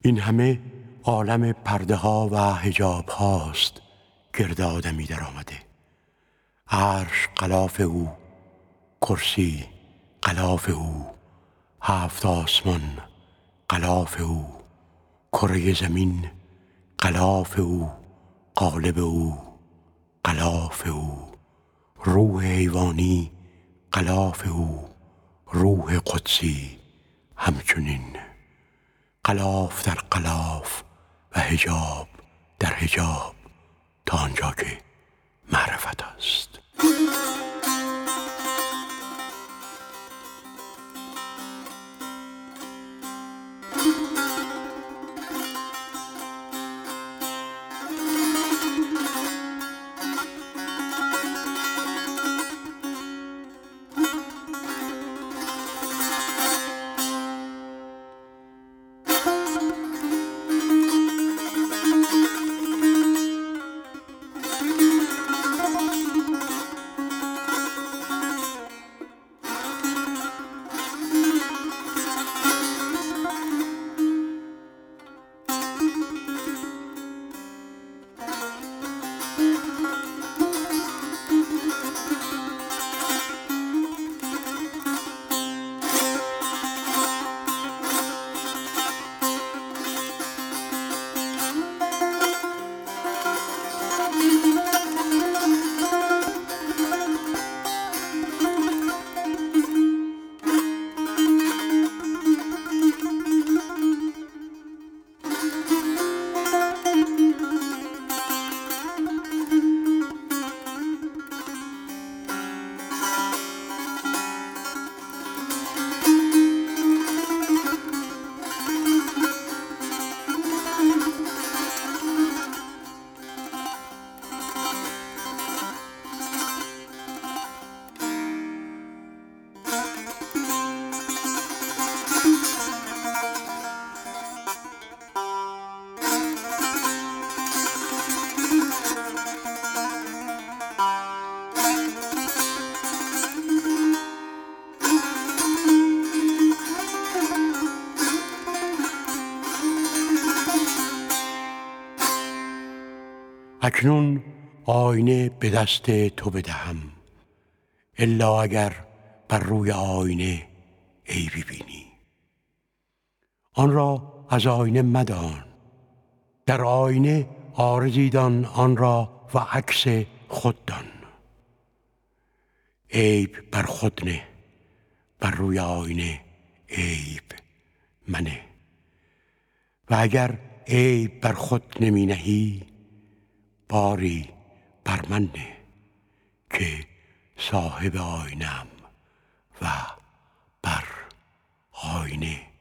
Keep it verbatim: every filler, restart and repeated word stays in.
این همه عالم پرده ها و حجاب هاست گرد آدمی در آمده. عرش غلاف او، کرسی غلاف او، هفت آسمان غلاف او، کره زمین غلاف او، قالب او غلاف او، روح حیوانی غلاف او، روح قدسی همچنین. غلاف در غلاف و حجاب در حجاب تا آنجا که معرفت است. اکنون آینه به دست تو بدهم، الا اگر بر روی آینه عیبی بینی. آن را از آینه مدان، در آینه عارضی دان آن را و عکس خود دان. عیب بر خود نه، بر روی آینه عیب منه. و اگر عیب بر خود نمی نهی، باری بر من نه که صاحب آینه‌ام و بر آینه